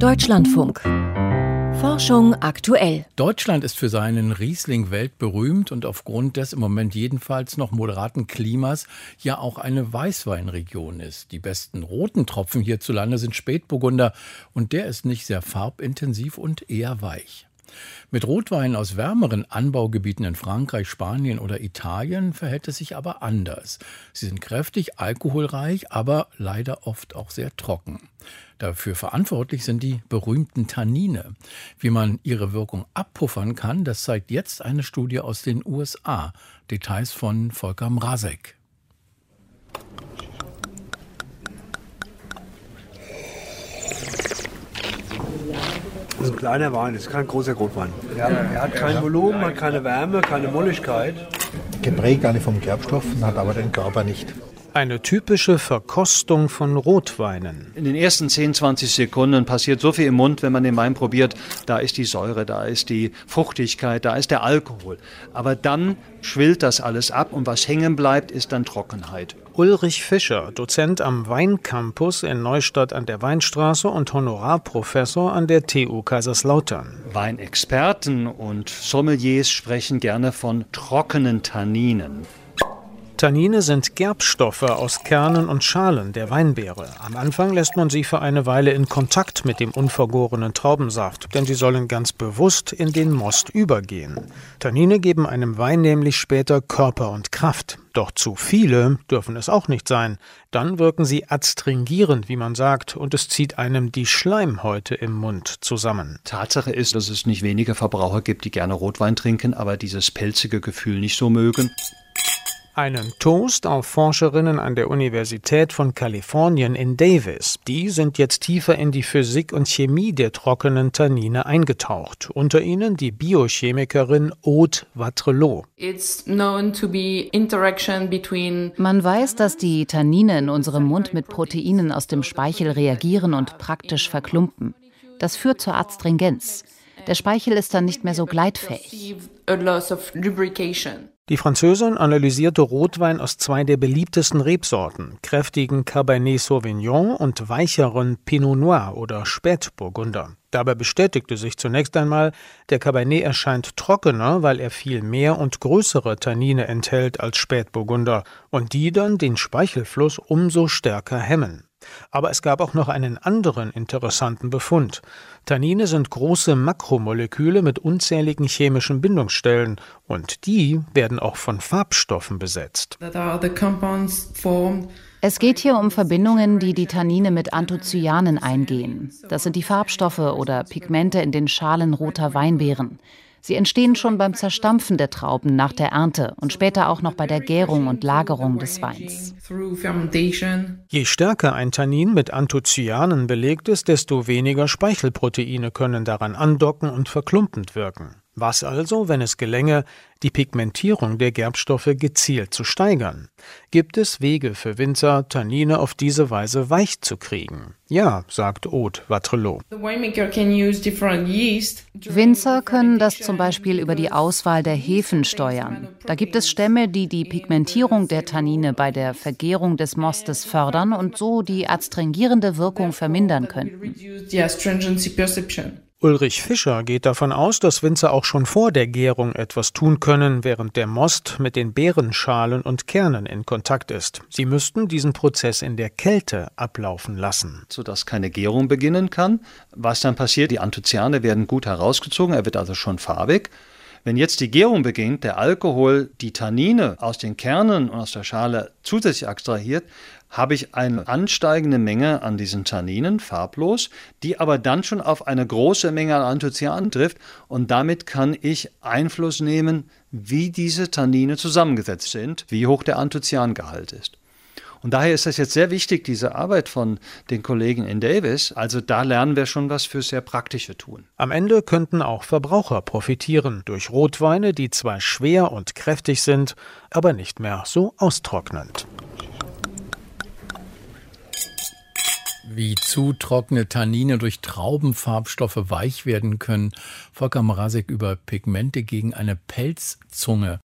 Deutschlandfunk. Forschung aktuell. Deutschland ist für seinen Riesling weltberühmt und aufgrund des im Moment jedenfalls noch moderaten Klimas ja auch eine Weißweinregion ist. Die besten roten Tropfen hierzulande sind Spätburgunder und der ist nicht sehr farbintensiv und eher weich. Mit Rotweinen aus wärmeren Anbaugebieten in Frankreich, Spanien oder Italien verhält es sich aber anders. Sie sind kräftig, alkoholreich, aber leider oft auch sehr trocken. Dafür verantwortlich sind die berühmten Tannine. Wie man ihre Wirkung abpuffern kann, das zeigt jetzt eine Studie aus den USA. Details von Volker Mrazek. Das ist ein kleiner Wein, das ist kein großer Rotwein. Er hat kein Volumen, hat keine Wärme, keine Molligkeit. Geprägt alle vom Gerbstoff, hat aber den Körper nicht. Eine typische Verkostung von Rotweinen. In den ersten 10, 20 Sekunden passiert so viel im Mund, wenn man den Wein probiert. Da ist die Säure, da ist die Fruchtigkeit, da ist der Alkohol. Aber dann schwillt das alles ab und was hängen bleibt, ist dann Trockenheit. Ulrich Fischer, Dozent am Weincampus in Neustadt an der Weinstraße und Honorarprofessor an der TU Kaiserslautern. Weinexperten und Sommeliers sprechen gerne von trockenen Tanninen. Tannine sind Gerbstoffe aus Kernen und Schalen der Weinbeere. Am Anfang lässt man sie für eine Weile in Kontakt mit dem unvergorenen Traubensaft, denn sie sollen ganz bewusst in den Most übergehen. Tannine geben einem Wein nämlich später Körper und Kraft. Doch zu viele dürfen es auch nicht sein. Dann wirken sie adstringierend, wie man sagt, und es zieht einem die Schleimhäute im Mund zusammen. Tatsache ist, dass es nicht wenige Verbraucher gibt, die gerne Rotwein trinken, aber dieses pelzige Gefühl nicht so mögen. Einen Toast auf Forscherinnen an der Universität von Kalifornien in Davis. Die sind jetzt tiefer in die Physik und Chemie der trockenen Tannine eingetaucht. Unter ihnen die Biochemikerin Aude Watrelot. Man weiß, dass die Tannine in unserem Mund mit Proteinen aus dem Speichel reagieren und praktisch verklumpen. Das führt zur Adstringenz. Der Speichel ist dann nicht mehr so gleitfähig. Die Französin analysierte Rotwein aus zwei der beliebtesten Rebsorten, kräftigen Cabernet Sauvignon und weicheren Pinot Noir oder Spätburgunder. Dabei bestätigte sich zunächst einmal, der Cabernet erscheint trockener, weil er viel mehr und größere Tannine enthält als Spätburgunder und die dann den Speichelfluss umso stärker hemmen. Aber es gab auch noch einen anderen interessanten Befund. Tannine sind große Makromoleküle mit unzähligen chemischen Bindungsstellen und die werden auch von Farbstoffen besetzt. Es geht hier um Verbindungen, die die Tannine mit Anthocyanen eingehen. Das sind die Farbstoffe oder Pigmente in den Schalen roter Weinbeeren. Sie entstehen schon beim Zerstampfen der Trauben nach der Ernte und später auch noch bei der Gärung und Lagerung des Weins. Je stärker ein Tannin mit Anthocyanen belegt ist, desto weniger Speichelproteine können daran andocken und verklumpend wirken. Was also, wenn es gelänge, die Pigmentierung der Gerbstoffe gezielt zu steigern? Gibt es Wege für Winzer, Tannine auf diese Weise weich zu kriegen? Ja, sagt Aude Watrelot. Winzer können das zum Beispiel über die Auswahl der Hefen steuern. Da gibt es Stämme, die die Pigmentierung der Tannine bei der Vergärung des Mostes fördern und so die adstringierende Wirkung vermindern könnten. Ulrich Fischer geht davon aus, dass Winzer auch schon vor der Gärung etwas tun können, während der Most mit den Beerenschalen und Kernen in Kontakt ist. Sie müssten diesen Prozess in der Kälte ablaufen lassen. Sodass keine Gärung beginnen kann. Was dann passiert, die Anthocyane werden gut herausgezogen, er wird also schon farbig. Wenn jetzt die Gärung beginnt, der Alkohol die Tannine aus den Kernen und aus der Schale zusätzlich extrahiert, habe ich eine ansteigende Menge an diesen Tanninen, farblos, die aber dann schon auf eine große Menge an Anthocyanen trifft und damit kann ich Einfluss nehmen, wie diese Tannine zusammengesetzt sind, wie hoch der Anthocyangehalt ist. Und daher ist das jetzt sehr wichtig, diese Arbeit von den Kollegen in Davis. Also da lernen wir schon was für sehr Praktische tun. Am Ende könnten auch Verbraucher profitieren durch Rotweine, die zwar schwer und kräftig sind, aber nicht mehr so austrocknend. Wie zu trockene Tannine durch Traubenfarbstoffe weich werden können. Volker Mrazek über Pigmente gegen eine Pelzzunge.